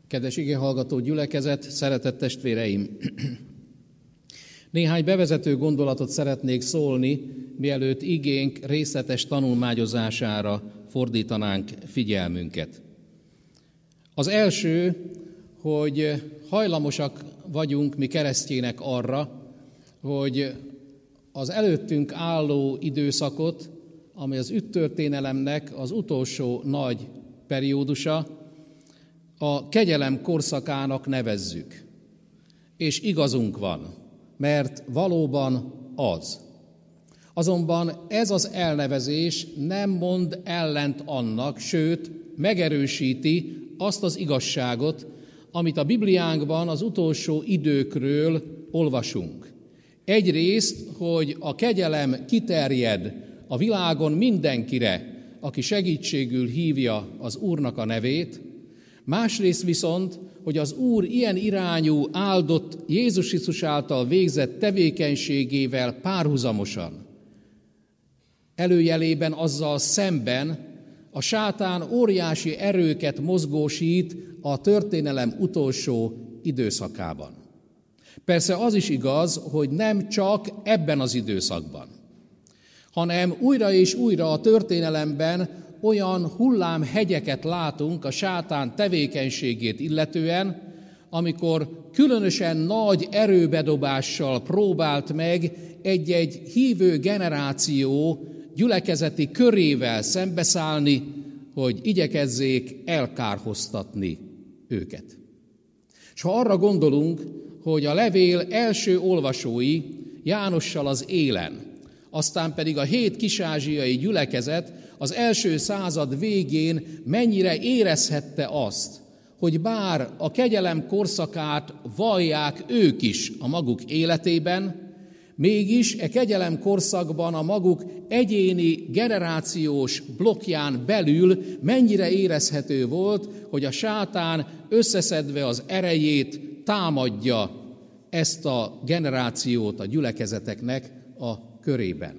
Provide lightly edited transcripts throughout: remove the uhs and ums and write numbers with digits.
Kedves igéhallgató gyülekezet, szeretett testvéreim! Néhány bevezető gondolatot szeretnék szólni, mielőtt igénk részletes tanulmányozására fordítanánk figyelmünket. Az első, hogy hajlamosak vagyunk mi keresztjének arra, hogy az előttünk álló időszakot, amely az üdvtörténelemnek az utolsó nagy periódusa, a kegyelem korszakának nevezzük. És igazunk van, mert valóban az. Azonban ez az elnevezés nem mond ellent annak, sőt, megerősíti azt az igazságot, amit a Bibliánkban az utolsó időkről olvasunk. Egyrészt, hogy a kegyelem kiterjed a világon mindenkire, aki segítségül hívja az Úrnak a nevét, másrészt viszont, hogy az Úr ilyen irányú áldott Jézus Krisztus által végzett tevékenységével párhuzamosan, előjelében azzal szemben a sátán óriási erőket mozgósít a történelem utolsó időszakában. Persze az is igaz, hogy nem csak ebben az időszakban, hanem újra és újra a történelemben olyan hullámhegyeket látunk a sátán tevékenységét illetően, amikor különösen nagy erőbedobással próbált meg egy-egy hívő generáció gyülekezeti körével szembeszállni, hogy igyekezzék elkárhoztatni őket. És ha arra gondolunk, hogy a levél első olvasói Jánossal az élen, aztán pedig a 7 kis-ázsiai gyülekezet az első század végén mennyire érezhette azt, hogy bár a kegyelem korszakát vallják ők is a maguk életében, mégis e kegyelem korszakban a maguk egyéni generációs blokkján belül mennyire érezhető volt, hogy a sátán összeszedve az erejét támadja ezt a generációt a gyülekezeteknek a körében.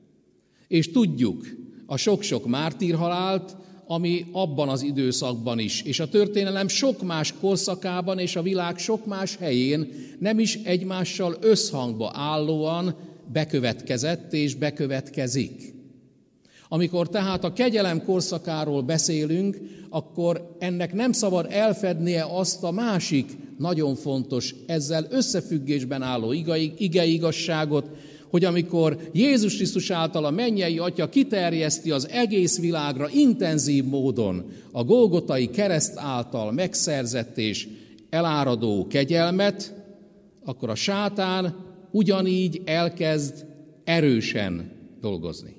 És tudjuk a sok-sok mártírhalált, ami abban az időszakban is, és a történelem sok más korszakában és a világ sok más helyén nem is egymással összhangba állóan bekövetkezett és bekövetkezik. Amikor tehát a kegyelem korszakáról beszélünk, akkor ennek nem szabad elfednie azt a másik nagyon fontos, ezzel összefüggésben álló igazságot, hogy amikor Jézus Krisztus által a mennyei Atya kiterjeszti az egész világra intenzív módon a golgotai kereszt által megszerzett és eláradó kegyelmet, akkor a sátán ugyanígy elkezd erősen dolgozni.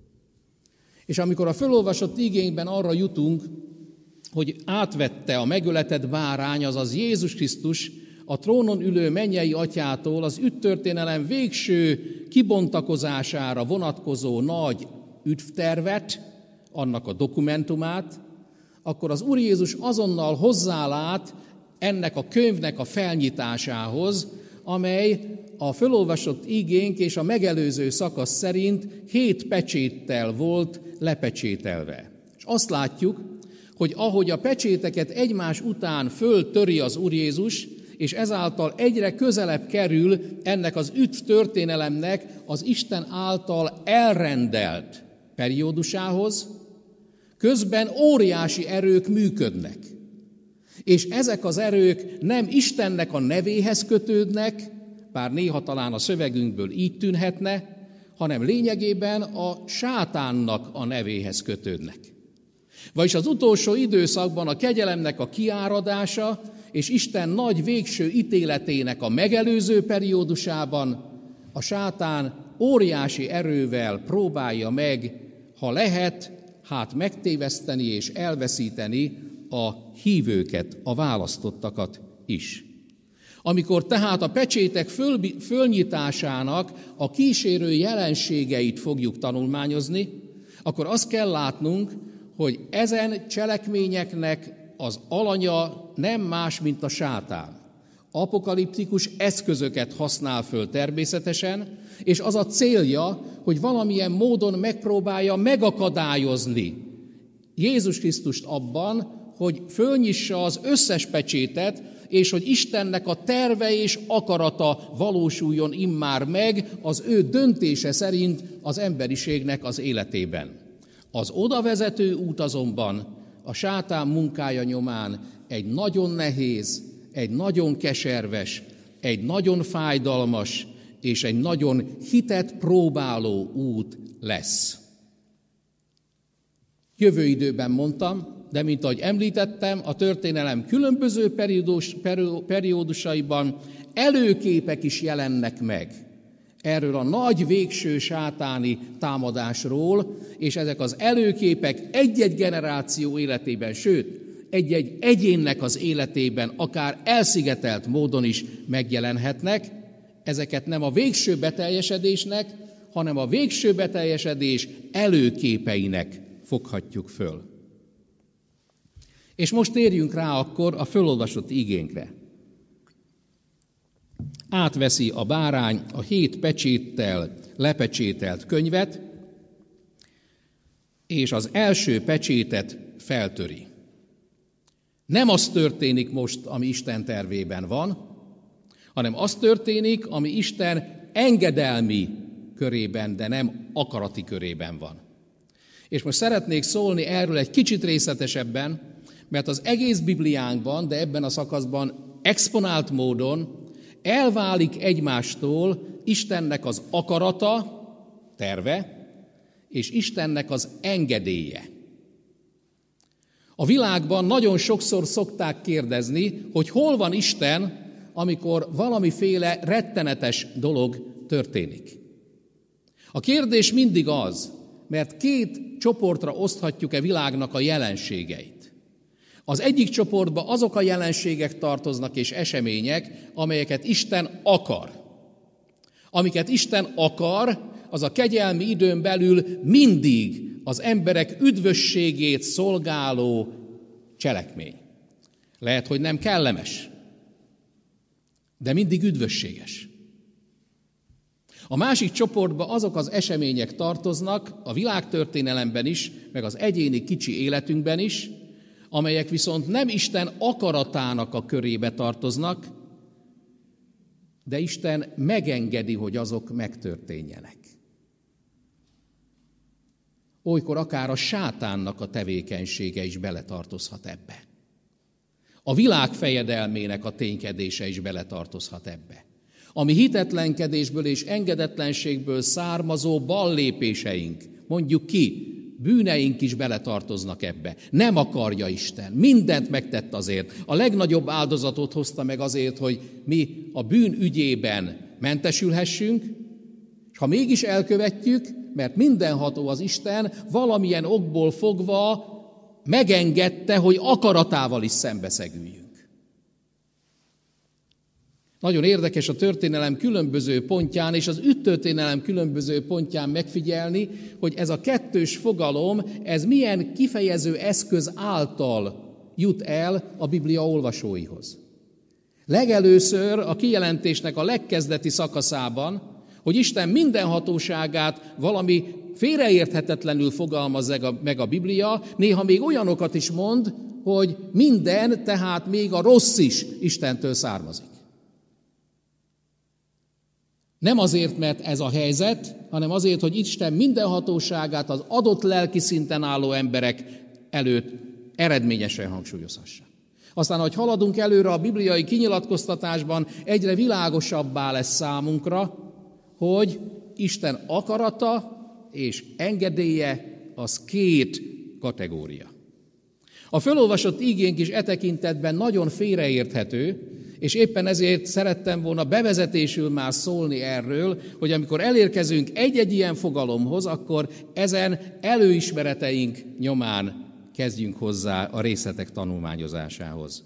És amikor a fölolvasott igénkben arra jutunk, hogy átvette a megöletett bárány, azaz Jézus Krisztus a trónon ülő mennyei Atyától az üdvtörténelem végső kibontakozására vonatkozó nagy üdvtervet, annak a dokumentumát, akkor az Úr Jézus azonnal hozzálát ennek a könyvnek a felnyitásához, amely a fölolvasott igénk és a megelőző szakasz szerint 7 pecséttel volt lepecsételve. És azt látjuk, hogy ahogy a pecséteket egymás után föltöri az Úr Jézus, és ezáltal egyre közelebb kerül ennek az üdvtörténelemnek az Isten által elrendelt periódusához, közben óriási erők működnek. És ezek az erők nem Istennek a nevéhez kötődnek, bár néha talán a szövegünkből így tűnhetne, hanem lényegében a sátánnak a nevéhez kötődnek. Vagyis az utolsó időszakban a kegyelemnek a kiáradása és Isten nagy végső ítéletének a megelőző periódusában a sátán óriási erővel próbálja meg, ha lehet, megtéveszteni és elveszíteni a hívőket, a választottakat is. Amikor tehát a pecsétek fölnyitásának a kísérő jelenségeit fogjuk tanulmányozni, akkor azt kell látnunk, hogy ezen cselekményeknek az alanya nem más, mint a sátán. Apokaliptikus eszközöket használ föl természetesen, és az a célja, hogy valamilyen módon megpróbálja megakadályozni Jézus Krisztust abban, hogy fölnyissa az összes pecsétet, és hogy Istennek a terve és akarata valósuljon immár meg az ő döntése szerint az emberiségnek az életében. Az odavezető út azonban a sátán munkája nyomán egy nagyon nehéz, egy nagyon keserves, egy nagyon fájdalmas és egy nagyon hitet próbáló út lesz. Jövő időben mondtam, de mint ahogy említettem, a történelem különböző periódusaiban előképek is jelennek meg erről a nagy végső sátáni támadásról, és ezek az előképek egy-egy generáció életében, sőt, egy-egy egyénnek az életében akár elszigetelt módon is megjelenhetnek. Ezeket nem a végső beteljesedésnek, hanem a végső beteljesedés előképeinek foghatjuk föl. És most térjünk rá akkor a fölolvasott igénkre. Átveszi a bárány a 7 pecséttel lepecsételt könyvet, és az első pecsétet feltöri. Nem az történik most, ami Isten tervében van, hanem az történik, ami Isten engedelmi körében, de nem akarati körében van. És most szeretnék szólni erről egy kicsit részletesebben, mert az egész Bibliánkban, de ebben a szakaszban exponált módon elválik egymástól Istennek az akarata, terve, és Istennek az engedélye. A világban nagyon sokszor szokták kérdezni, hogy hol van Isten, amikor valamiféle rettenetes dolog történik. A kérdés mindig az, mert 2 csoportra oszthatjuk-e világnak a jelenségeit. Az egyik csoportba azok a jelenségek tartoznak és események, amelyeket Isten akar. Amiket Isten akar, az a kegyelmi időn belül mindig az emberek üdvösségét szolgáló cselekmény. Lehet, hogy nem kellemes, de mindig üdvösséges. A másik csoportba azok az események tartoznak a világtörténelemben is, meg az egyéni kicsi életünkben is, amelyek viszont nem Isten akaratának a körébe tartoznak, de Isten megengedi, hogy azok megtörténjenek. Olykor akár a sátánnak a tevékenysége is beletartozhat ebbe. A világ fejedelmének a ténykedése is beletartozhat ebbe. Ami hitetlenkedésből és engedetlenségből származó ballépéseink, mondjuk ki, bűneink is beletartoznak ebbe. Nem akarja Isten. Mindent megtett azért. A legnagyobb áldozatot hozta meg azért, hogy mi a bűn ügyében mentesülhessünk, és ha mégis elkövetjük, mert mindenható az Isten, valamilyen okból fogva megengedte, hogy akaratával is szembeszegüljünk. Nagyon érdekes a történelem különböző pontján, és az üttörténelem különböző pontján megfigyelni, hogy ez a kettős fogalom, ez milyen kifejező eszköz által jut el a Biblia olvasóihoz. Legelőször a kijelentésnek a legkezdeti szakaszában, hogy Isten mindenhatóságát valami félreérthetetlenül fogalmazza meg a Biblia, néha még olyanokat is mond, hogy minden, tehát még a rossz is Istentől származik. Nem azért, mert ez a helyzet, hanem azért, hogy Isten mindenhatóságát az adott lelki szinten álló emberek előtt eredményesen hangsúlyozhassa. Aztán, ahogy haladunk előre a bibliai kinyilatkoztatásban, egyre világosabbá lesz számunkra, hogy Isten akarata és engedélye az 2 kategória. A fölolvasott igénk is e tekintetben nagyon félreérthető, és éppen ezért szerettem volna bevezetésül már szólni erről, hogy amikor elérkezünk egy-egy ilyen fogalomhoz, akkor ezen előismereteink nyomán kezdjünk hozzá a részletek tanulmányozásához.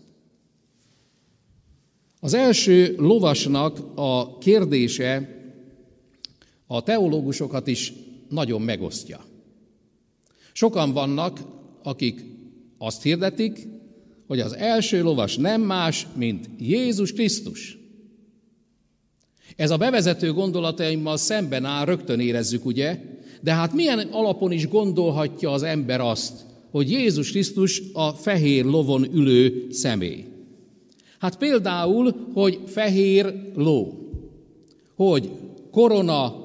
Az első lovasnak a kérdése a teológusokat is nagyon megosztja. Sokan vannak, akik azt hirdetik, hogy az első lovas nem más, mint Jézus Krisztus. Ez a bevezető gondolataimmal szemben áll, rögtön érezzük, ugye? De hát milyen alapon is gondolhatja az ember azt, hogy Jézus Krisztus a fehér lovon ülő személy? Hát például, hogy fehér ló, hogy korona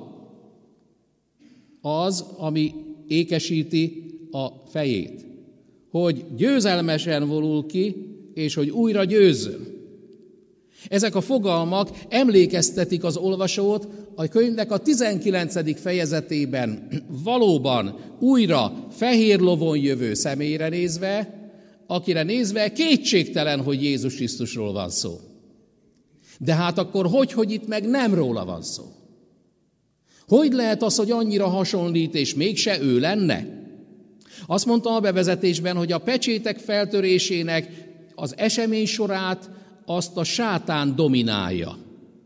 az, ami ékesíti a fejét, hogy győzelmesen vonul ki, és hogy újra győzzön. Ezek a fogalmak emlékeztetik az olvasót a könyvnek a 19. fejezetében valóban újra fehér lovon jövő személyre nézve, akire nézve kétségtelen, hogy Jézus Krisztusról van szó. De hát akkor hogy itt meg nem róla van szó? Hogy lehet az, hogy annyira hasonlít, és mégse ő lenne? Azt mondta a bevezetésben, hogy a pecsétek feltörésének az esemény sorát azt a sátán dominálja.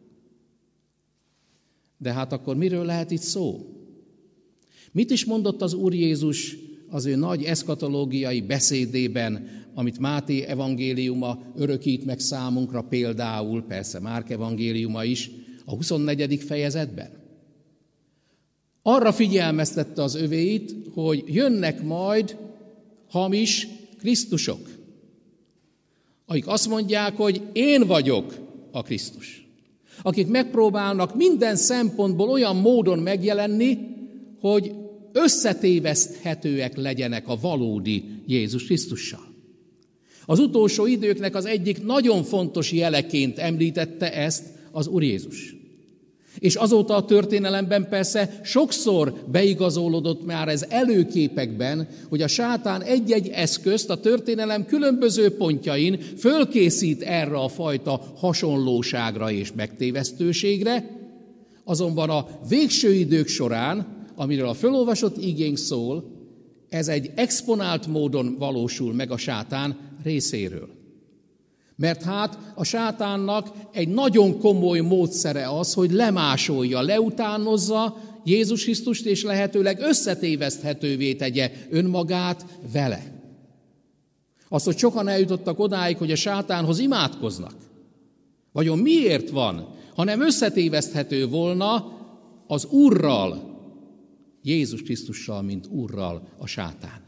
De hát akkor miről lehet itt szó? Mit is mondott az Úr Jézus az ő nagy eszkatológiai beszédében, amit Máté evangéliuma örökít meg számunkra például, persze Márk evangéliuma is, a 24. fejezetben? Arra figyelmeztette az övéit, hogy jönnek majd hamis Krisztusok, akik azt mondják, hogy én vagyok a Krisztus. Akik megpróbálnak minden szempontból olyan módon megjelenni, hogy összetéveszthetőek legyenek a valódi Jézus Krisztussal. Az utolsó időknek az egyik nagyon fontos jeleként említette ezt az Úr Jézus. És azóta a történelemben persze sokszor beigazolódott már ez előképekben, hogy a sátán egy-egy eszközt a történelem különböző pontjain fölkészít erre a fajta hasonlóságra és megtévesztőségre, azonban a végső idők során, amiről a fölolvasott igénk szól, ez egy exponált módon valósul meg a sátán részéről. Mert hát a sátánnak egy nagyon komoly módszere az, hogy lemásolja, leutánozza Jézus Krisztust, és lehetőleg összetéveszthetővé tegye önmagát vele. Azt, hogy sokan eljutottak odáig, hogy a sátánhoz imádkoznak. Vajon miért van, hanem összetéveszthető volna az Úrral, Jézus Krisztussal, mint Úrral a sátán?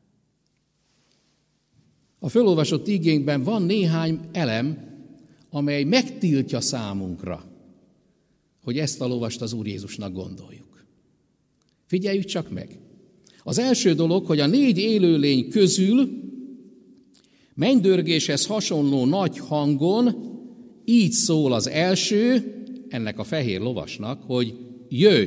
A fölolvasott igénkben van néhány elem, amely megtiltja számunkra, hogy ezt a lovast az Úr Jézusnak gondoljuk. Figyeljük csak meg! Az első dolog, hogy a 4 élőlény közül mennydörgéshez hasonló nagy hangon így szól az első, ennek a fehér lovasnak, hogy jöjj!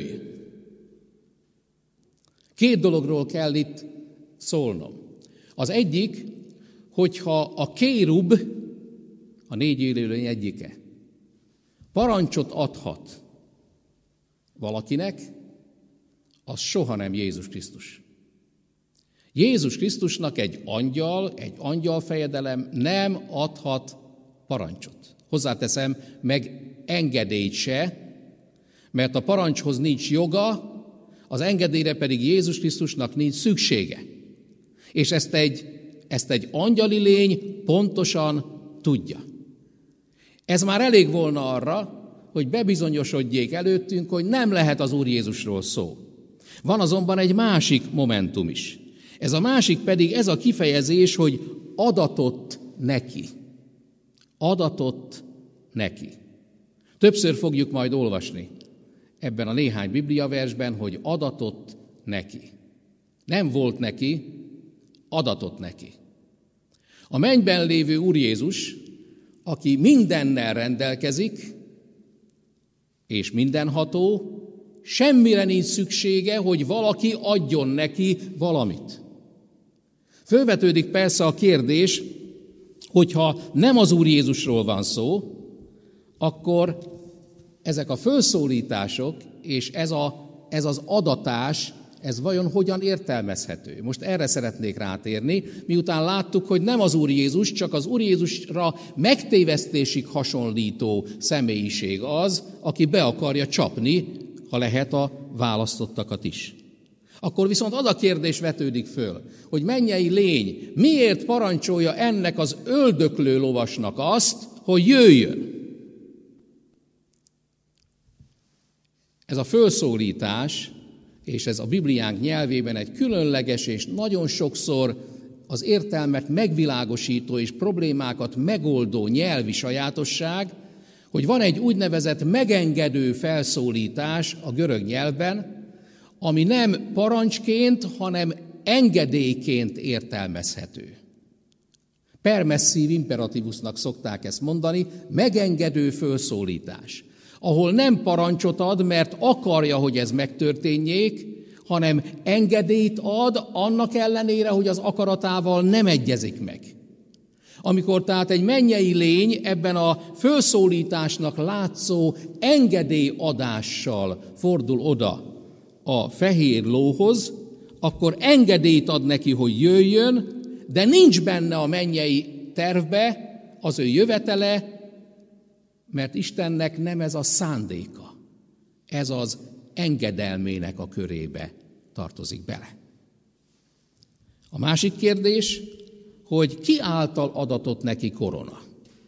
2 dologról kell itt szólnom. Az egyik, hogyha a kérub, a 4 élőlény egyike, parancsot adhat valakinek, az soha nem Jézus Krisztus. Jézus Krisztusnak egy angyalfejedelem nem adhat parancsot. Hozzáteszem, meg engedélyt se, mert a parancshoz nincs joga, az engedélyre pedig Jézus Krisztusnak nincs szüksége. És ezt egy angyali lény pontosan tudja. Ez már elég volna arra, hogy bebizonyosodjék előttünk, hogy nem lehet az Úr Jézusról szó. Van azonban egy másik momentum is. Ez a másik pedig ez a kifejezés, hogy adatott neki. Adatott neki. Többször fogjuk majd olvasni ebben a néhány bibliaversben, hogy adatott neki. Nem volt neki, adatott neki. A mennyben lévő Úr Jézus, aki mindennel rendelkezik, és mindenható, semmire nincs szüksége, hogy valaki adjon neki valamit. Fölvetődik persze a kérdés, hogyha nem az Úr Jézusról van szó, akkor ezek a fölszólítások és ez az adatás, ez vajon hogyan értelmezhető? Most erre szeretnék rátérni, miután láttuk, hogy nem az Úr Jézus, csak az Úr Jézusra megtévesztésig hasonlító személyiség az, aki be akarja csapni, ha lehet, a választottakat is. Akkor viszont az a kérdés vetődik föl, hogy mennyei lény miért parancsolja ennek az öldöklő lovasnak azt, hogy jöjjön? Ez a fölszólítás, és ez a Bibliánk nyelvében egy különleges és nagyon sokszor az értelmet megvilágosító és problémákat megoldó nyelvi sajátosság, hogy van egy úgynevezett megengedő felszólítás a görög nyelvben, ami nem parancsként, hanem engedélyként értelmezhető. Permesszív imperativusnak szokták ezt mondani, megengedő felszólítás, ahol nem parancsot ad, mert akarja, hogy ez megtörténjék, hanem engedélyt ad annak ellenére, hogy az akaratával nem egyezik meg. Amikor tehát egy mennyei lény ebben a fölszólításnak látszó engedélyadással fordul oda a fehér lóhoz, akkor engedélyt ad neki, hogy jöjjön, de nincs benne a mennyei tervbe az ő jövetele, mert Istennek nem ez a szándéka. Ez az engedelmének a körébe tartozik bele. A másik kérdés, hogy ki által adatott neki korona?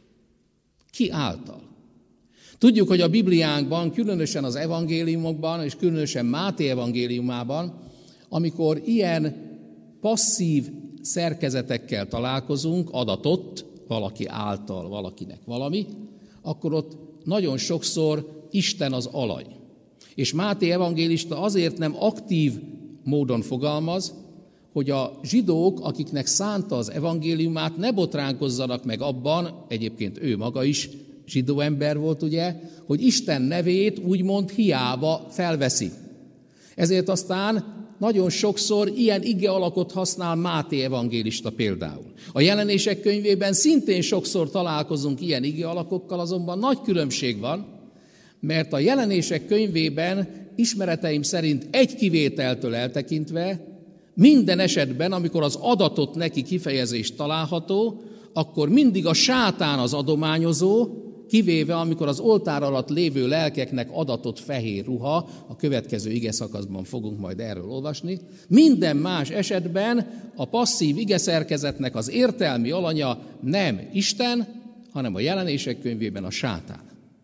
Ki által? Tudjuk, hogy a Bibliánkban, különösen az evangéliumokban, és különösen Máté evangéliumában, amikor ilyen passzív szerkezetekkel találkozunk, adatott, valaki által, valakinek valami, akkor ott nagyon sokszor Isten az alany. És Máté evangélista azért nem aktív módon fogalmaz, hogy a zsidók, akiknek szánta az evangéliumát, ne botránkozzanak meg abban, egyébként ő maga is zsidó ember volt, ugye, hogy Isten nevét úgymond hiába felveszi. Ezért aztán nagyon sokszor ilyen ige alakot használ Máté evangélista például. A Jelenések könyvében szintén sokszor találkozunk ilyen ige alakokkal, azonban nagy különbség van, mert a Jelenések könyvében ismereteim szerint egy kivételtől eltekintve minden esetben, amikor az adatot neki kifejezés található, akkor mindig a sátán az adományozó, kivéve amikor az oltár alatt lévő lelkeknek adatott fehér ruha, a következő ige szakaszban fogunk majd erről olvasni, minden más esetben a passzív igeszerkezetnek az értelmi alanya nem Isten, hanem a Jelenések könyvében a sátán.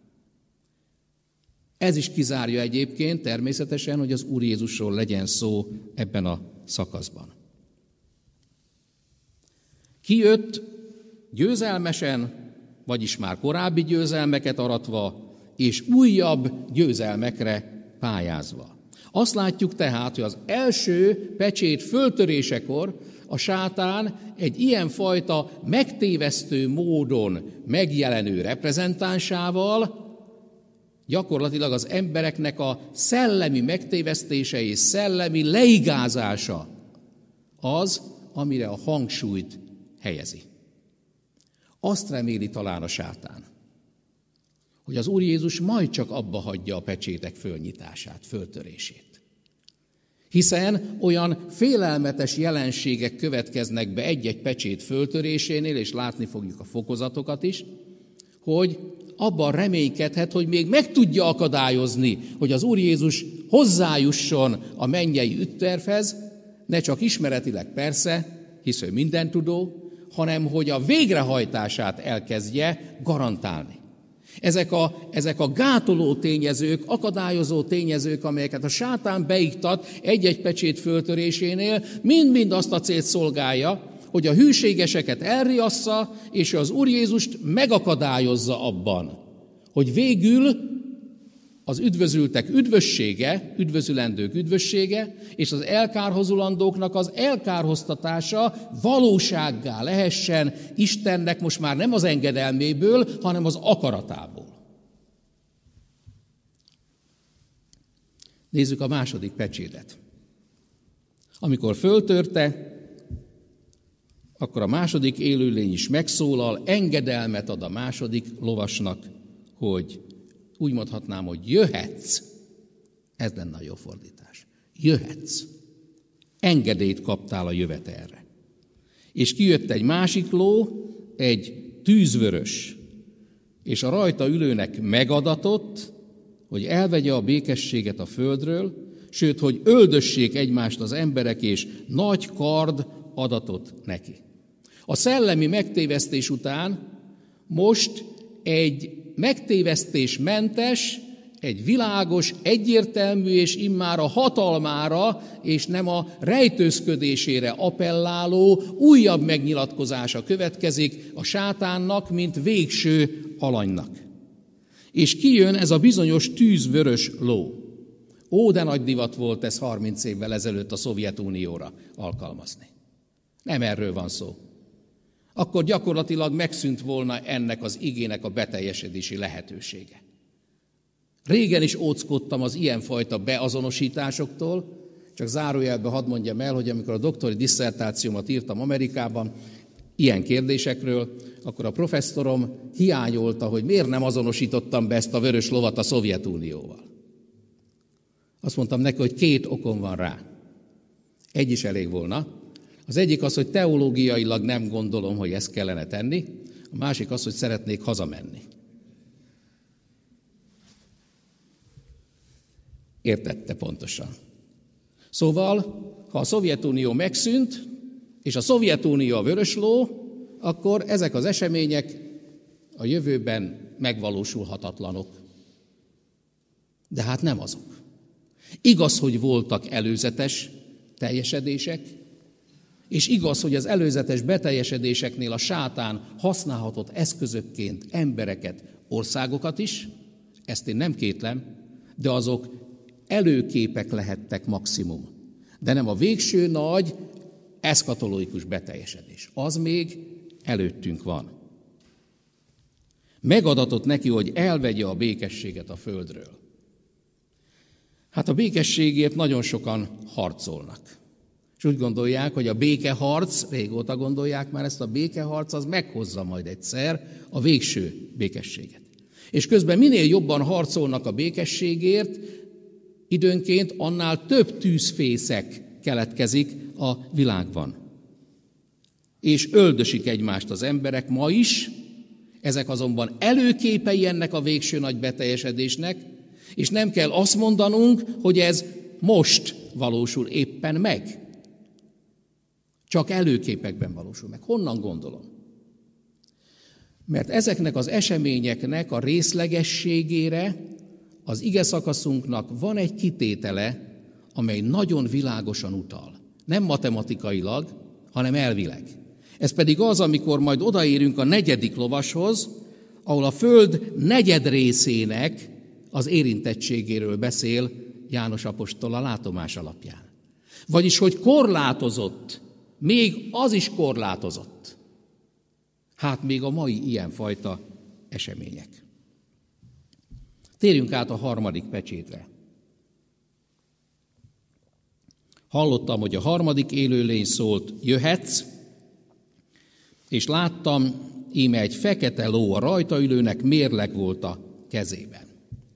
Ez is kizárja egyébként természetesen, hogy az Úr Jézusról legyen szó ebben a szakaszban. Kijött győzelmesen, vagyis már korábbi győzelmeket aratva, és újabb győzelmekre pályázva. Azt látjuk tehát, hogy az első pecsét föltörésekor a sátán egy ilyenfajta megtévesztő módon megjelenő reprezentánsával gyakorlatilag az embereknek a szellemi megtévesztése és szellemi leigázása az, amire a hangsúlyt helyezi. Azt reméli talán a sátán, hogy az Úr Jézus majd csak abba hagyja a pecsétek fölnyitását, föltörését. Hiszen olyan félelmetes jelenségek következnek be egy-egy pecsét föltörésénél, és látni fogjuk a fokozatokat is, hogy abban reménykedhet, hogy még meg tudja akadályozni, hogy az Úr Jézus hozzájusson a mennyei ügytervhez, ne csak ismeretileg persze, hisz ő mindentudó, hanem hogy a végrehajtását elkezdje garantálni. Ezek a gátoló tényezők, akadályozó tényezők, amelyeket a sátán beiktat egy-egy pecsét föltörésénél, mind-mind azt a célt szolgálja, hogy a hűségeseket elriassza, és az Úr Jézust megakadályozza abban, hogy végül az üdvözültek üdvössége, üdvözülendők üdvössége, és az elkárhozulandóknak az elkárhoztatása valósággá lehessen Istennek most már nem az engedelméből, hanem az akaratából. Nézzük a második pecsétet. Amikor föltörte, akkor a második élőlény is megszólal, engedelmet ad a második lovasnak, hogy úgy mondhatnám, hogy jöhetsz. Ez lenne a jó fordítás. Jöhetsz. Engedélyt kaptál a jövetelre. És kijött egy másik ló, egy tűzvörös, és a rajta ülőnek megadatott, hogy elvegye a békességet a földről, sőt, hogy öldössék egymást az emberek, és nagy kard adatott neki. A szellemi megtévesztés után most egy megtévesztésmentes, egy világos, egyértelmű és immár a hatalmára és nem a rejtőzködésére appelláló újabb megnyilatkozása következik a sátánnak, mint végső alanynak. És kijön ez a bizonyos tűzvörös ló. Ó, de nagy divat volt ez 30 évvel ezelőtt a Szovjetunióra alkalmazni. Nem erről van szó. Akkor gyakorlatilag megszűnt volna ennek az igének a beteljesedési lehetősége. Régen is óckodtam az ilyenfajta beazonosításoktól, csak zárójelben hadd mondjam el, hogy amikor a doktori disszertációmat írtam Amerikában ilyen kérdésekről, akkor a professzorom hiányolta, hogy miért nem azonosítottam be ezt a vörös lovat a Szovjetunióval. Azt mondtam neki, hogy 2 okom van rá. Egy is elég volna. Az egyik az, hogy teológiailag nem gondolom, hogy ezt kellene tenni, a másik az, hogy szeretnék hazamenni. Értette pontosan. Szóval, ha a Szovjetunió megszűnt, és a Szovjetunió a vörös ló, akkor ezek az események a jövőben megvalósulhatatlanok. De hát nem azok. Igaz, hogy voltak előzetes teljesedések, és igaz, hogy az előzetes beteljesedéseknél a sátán használhatott eszközökként embereket, országokat is, ezt én nem kétlem, de azok előképek lehettek maximum. De nem a végső nagy eszkatológikus beteljesedés. Az még előttünk van. Megadatott neki, hogy elvegye a békességet a földről. Hát a békességért nagyon sokan harcolnak. És úgy gondolják, hogy a békeharc, régóta gondolják már ezt, a békeharc az meghozza majd egyszer a végső békességet. És közben minél jobban harcolnak a békességért, időnként annál több tűzfészek keletkezik a világban. És öldösik egymást az emberek ma is, ezek azonban előképei ennek a végső nagy beteljesedésnek, és nem kell azt mondanunk, hogy ez most valósul éppen meg. Csak előképekben valósul meg. Honnan gondolom? Mert ezeknek az eseményeknek a részlegességére az ige szakaszunknak van egy kitétele, amely nagyon világosan utal. Nem matematikailag, hanem elvileg. Ez pedig az, amikor majd odaérünk a 4. lovashoz, ahol a föld negyed részének az érintettségéről beszél János apostol a látomás alapján. Vagyis, hogy korlátozott, még az is korlátozott. Hát még a mai ilyenfajta események. Térjünk át a 3. pecsétre. Hallottam, hogy a 3. élőlény szólt, jöhetsz, és láttam, íme egy fekete ló, a rajta ülőnek mérleg volt a kezében.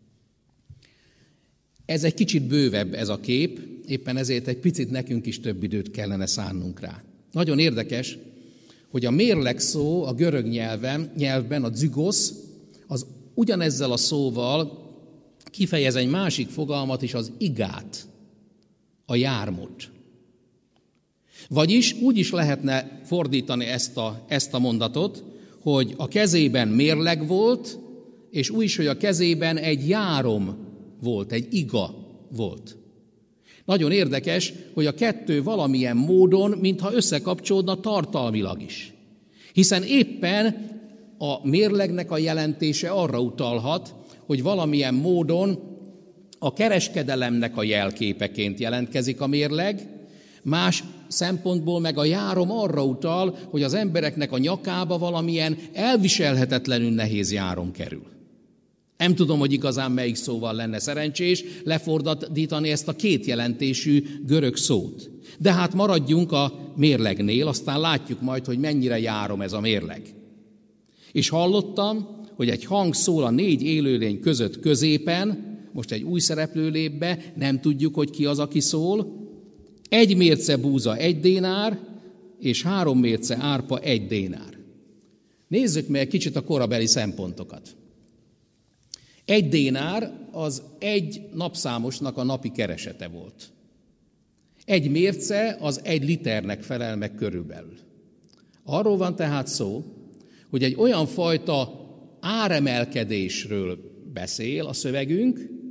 Ez egy kicsit bővebb ez a kép, éppen ezért egy picit nekünk is több időt kellene szánnunk rá. Nagyon érdekes, hogy a mérleg szó a görög nyelvben, a zygosz, az ugyanezzel a szóval kifejez egy másik fogalmat is, az igát, a jármot. Vagyis úgy is lehetne fordítani ezt a mondatot, hogy a kezében mérleg volt, és úgy is, hogy a kezében egy járom volt, egy iga volt. Nagyon érdekes, hogy a kettő valamilyen módon, mintha összekapcsolódna tartalmilag is. Hiszen éppen a mérlegnek a jelentése arra utalhat, hogy valamilyen módon a kereskedelemnek a jelképeként jelentkezik a mérleg, más szempontból meg a járom arra utal, hogy az embereknek a nyakába valamilyen elviselhetetlenül nehéz járom kerül. Nem tudom, hogy igazán melyik szóval lenne szerencsés lefordítani ezt a 2 jelentésű görög szót. De hát maradjunk a mérlegnél, aztán látjuk majd, hogy mennyire járom ez a mérleg. És hallottam, hogy egy hang szól a 4 élőlény között középen, most egy új szereplő lép be, nem tudjuk, hogy ki az, aki szól. 1 mérce búza 1 dénár, és 3 mérce árpa 1 dénár. Nézzük meg kicsit a korabeli szempontokat. 1 dénár az egy napszámosnak a napi keresete volt. 1 mérce az 1 liternek felel meg körülbelül. Arról van tehát szó, hogy egy olyan fajta áremelkedésről beszél a szövegünk,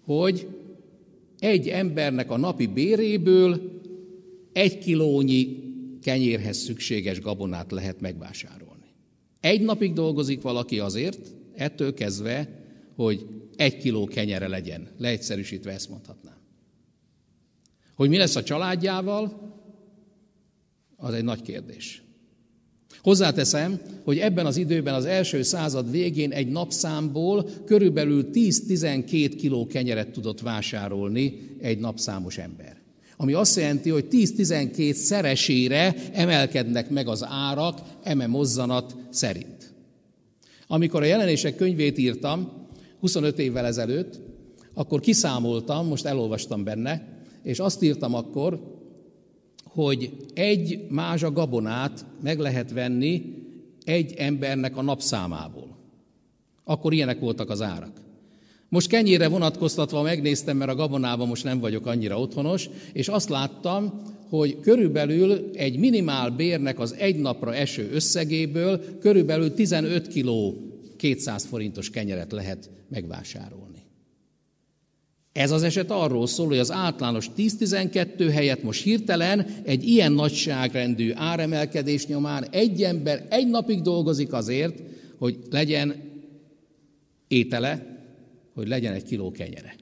hogy egy embernek a napi béréből 1 kilónyi kenyérhez szükséges gabonát lehet megvásárolni. Egy napig dolgozik valaki azért, ettől kezdve, hogy 1 kiló kenyere legyen. Leegyszerűsítve ezt mondhatnám. Hogy mi lesz a családjával, az egy nagy kérdés. Hozzáteszem, hogy ebben az időben az első század végén egy napszámból körülbelül 10-12 kiló kenyeret tudott vásárolni egy napszámos ember. Ami azt jelenti, hogy 10-12 szeresére emelkednek meg az árak eme mozzanat szerint. Amikor a Jelenések könyvét írtam, 25 évvel ezelőtt, akkor kiszámoltam, most elolvastam benne, és azt írtam akkor, hogy 1 mázsa gabonát meg lehet venni egy embernek a napszámából. Akkor ilyenek voltak az árak. Most kenyérre vonatkoztatva megnéztem, mert a gabonában most nem vagyok annyira otthonos, és azt láttam, hogy körülbelül egy minimál bérnek az egy napra eső összegéből körülbelül 15 kiló 200 forintos kenyeret lehet megvásárolni. Ez az eset arról szól, hogy az általános 10-12 helyett most hirtelen egy ilyen nagyságrendű áremelkedés nyomán egy ember egy napig dolgozik azért, hogy legyen étele, hogy legyen 1 kiló kenyere.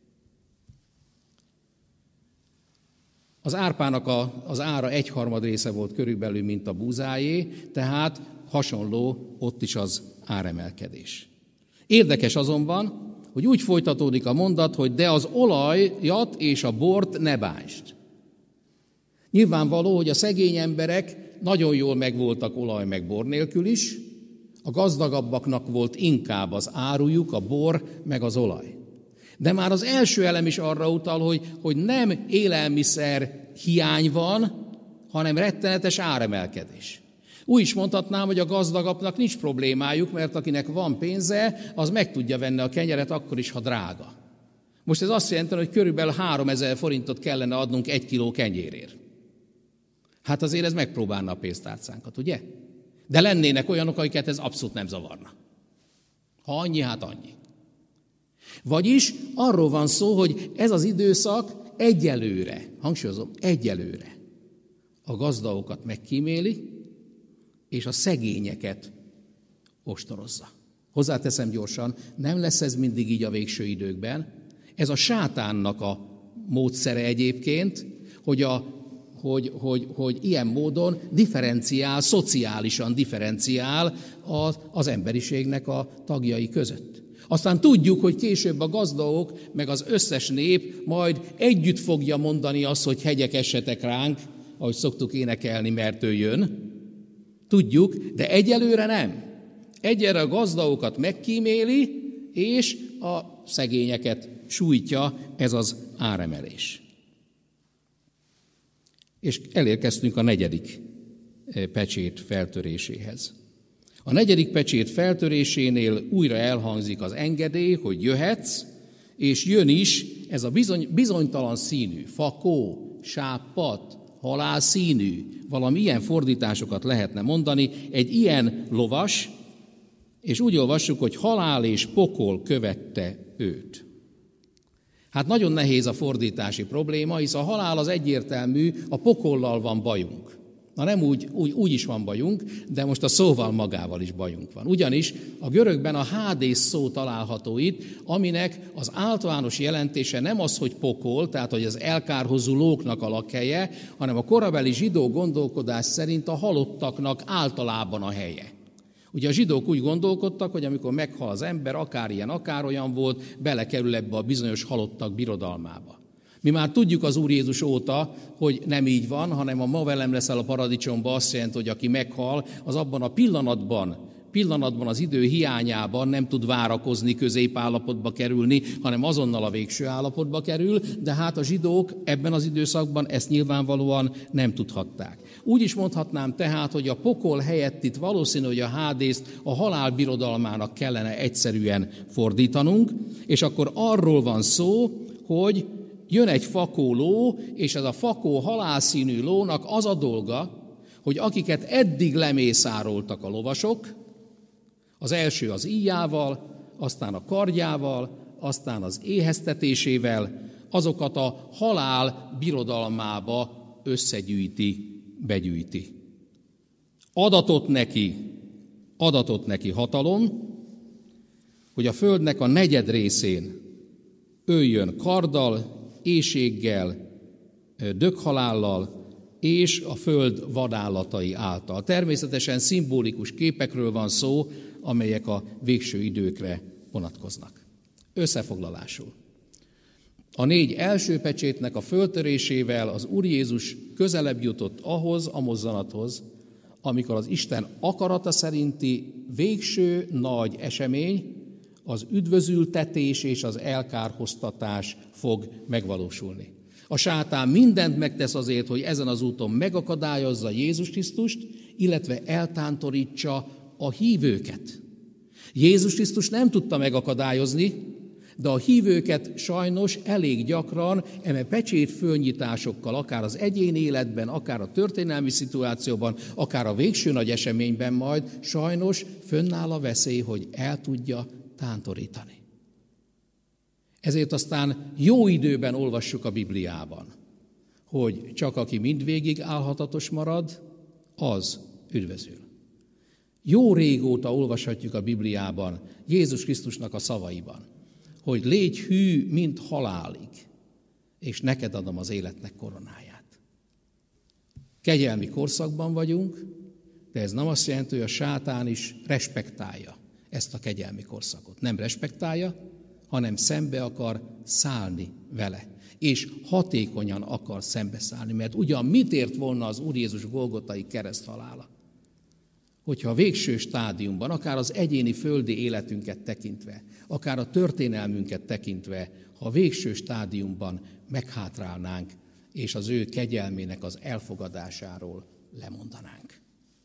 Az árpának az ára 1/3 része volt körülbelül, mint a búzáé, tehát hasonló ott is az áremelkedés. Érdekes azonban, hogy úgy folytatódik a mondat, hogy de az olajat és a bort ne bántsd. Nyilvánvaló, hogy a szegény emberek nagyon jól megvoltak olaj meg bor nélkül is, a gazdagabbaknak volt inkább az árujuk, a bor meg az olaj. De már az első elem is arra utal, hogy nem élelmiszer hiány van, hanem rettenetes áremelkedés. Úgy is mondhatnám, hogy a gazdagabbnak nincs problémájuk, mert akinek van pénze, az meg tudja venni a kenyeret akkor is, ha drága. Most ez azt jelenti, hogy körülbelül 3000 forintot kellene adnunk 1 kiló kenyérért. Hát azért ez megpróbálna a pénztárcánkat, ugye? De lennének olyanok, akiket ez abszolút nem zavarna. Ha annyi, hát annyi. Vagyis arról van szó, hogy ez az időszak egyelőre, hangsúlyozom, egyelőre a gazdagokat megkíméli, és a szegényeket ostorozza. Hozzáteszem gyorsan, nem lesz ez mindig így a végső időkben. Ez a sátánnak a módszere egyébként, hogy ilyen módon differenciál, szociálisan differenciál az emberiségnek a tagjai között. Aztán tudjuk, hogy később a gazdagok, meg az összes nép majd együtt fogja mondani azt, hogy hegyek essetek ránk, ahogy szoktuk énekelni, mert ő jön. Tudjuk, de egyelőre nem. Egyelőre a gazdagokat megkíméli, és a szegényeket sújtja ez az áremelés. És elérkeztünk a 4. pecsét feltöréséhez. A 4. pecsét feltörésénél újra elhangzik az engedély, hogy jöhetsz, és jön is ez a bizonytalan színű, fakó, sápadt, halálszínű, valami ilyen fordításokat lehetne mondani, egy ilyen lovas, és úgy olvassuk, hogy halál és pokol követte őt. Hát nagyon nehéz a fordítási probléma, hisz a halál az egyértelmű, a pokollal van bajunk. Na nem úgy is van bajunk, de most a szóval magával is bajunk van. Ugyanis a görögben a hádész szó található itt, aminek az általános jelentése nem az, hogy pokol, tehát hogy az elkárhozó lóknak a lakhelye, hanem a korabeli zsidó gondolkodás szerint a halottaknak általában a helye. Ugye a zsidók úgy gondolkodtak, hogy amikor meghal az ember, akár ilyen, akár olyan volt, belekerül ebbe a bizonyos halottak birodalmába. Mi már tudjuk az Úr Jézus óta, hogy nem így van, hanem a ma velem leszel a paradicsomba azt jelenti, hogy aki meghal, az abban a pillanatban az idő hiányában nem tud várakozni, középállapotba kerülni, hanem azonnal a végső állapotba kerül, de hát a zsidók ebben az időszakban ezt nyilvánvalóan nem tudhatták. Úgy is mondhatnám tehát, hogy a pokol helyett itt valószínű, hogy a hádészt a halál birodalmának kellene egyszerűen fordítanunk, és akkor arról van szó, hogy jön egy fakó ló, és ez a fakó halálszínű lónak az a dolga, hogy akiket eddig lemészároltak a lovasok, az első az íjával, aztán a kardjával, aztán az éheztetésével, azokat a halál birodalmába összegyűjti, begyűjti. Adatott neki hatalom, hogy a földnek a negyed részén öljön karddal, éhséggel, döghalállal és a föld vadállatai által. Természetesen szimbolikus képekről van szó, amelyek a végső időkre vonatkoznak. Összefoglalásul. A 4 első pecsétnek a föltörésével az Úr Jézus közelebb jutott ahhoz a mozzanathoz, amikor az Isten akarata szerinti végső nagy esemény, az üdvözültetés és az elkárhoztatás fog megvalósulni. A sátán mindent megtesz azért, hogy ezen az úton megakadályozza Jézus Krisztust, illetve eltántorítsa a hívőket. Jézus Krisztus nem tudta megakadályozni, de a hívőket sajnos elég gyakran eme pecsét fölnyitásokkal, akár az egyéni életben, akár a történelmi szituációban, akár a végső nagy eseményben majd sajnos fönnáll a veszély, hogy el tudja tántorítani. Ezért aztán jó időben olvassuk a Bibliában, hogy csak aki mindvégig álhatatos marad, az üdvözül. Jó régóta olvashatjuk a Bibliában, Jézus Krisztusnak a szavaiban, hogy légy hű, mint halálig, és neked adom az életnek koronáját. Kegyelmi korszakban vagyunk, de ez nem azt jelenti, hogy a sátán is respektálja ezt a kegyelmi korszakot. Nem respektálja, hanem szembe akar szállni vele. És hatékonyan akar szembeszállni, mert ugyan mit ért volna az Úr Jézus Golgotai kereszthalála? Hogyha a végső stádiumban, akár az egyéni földi életünket tekintve, akár a történelmünket tekintve, ha a végső stádiumban meghátrálnánk, és az ő kegyelmének az elfogadásáról lemondanánk.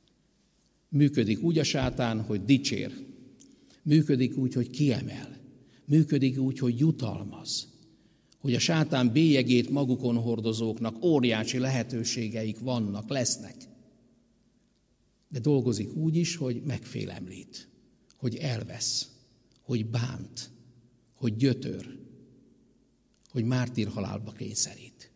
Működik úgy a sátán, hogy dicsér. Működik úgy, hogy kiemel. Működik úgy, hogy jutalmaz. Hogy a sátán bélyegét magukon hordozóknak óriási lehetőségeik vannak, lesznek. De dolgozik úgy is, hogy megfélemlít, hogy elvesz, hogy bánt, hogy gyötör, hogy mártírhalálba kényszerít.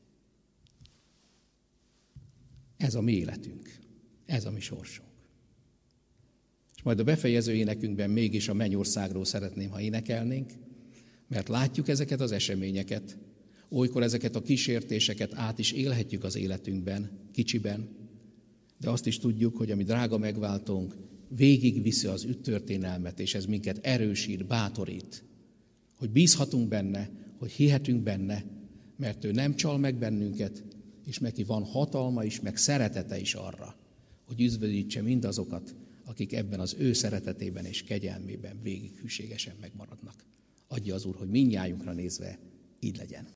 Ez a mi életünk, ez a mi sorsunk. És majd a befejező énekünkben mégis a mennyországról szeretném, ha énekelnénk, mert látjuk ezeket az eseményeket, olykor ezeket a kísértéseket át is élhetjük az életünkben, kicsiben, de azt is tudjuk, hogy a mi drága megváltónk végigviszi az történelmet, és ez minket erősít, bátorít, hogy bízhatunk benne, hogy hihetünk benne, mert ő nem csal meg bennünket, és neki van hatalma is, meg szeretete is arra, hogy üdvözítse mindazokat, akik ebben az ő szeretetében és kegyelmében végig hűségesen megmaradnak. Adja az Úr, hogy mindnyájunkra nézve így legyen.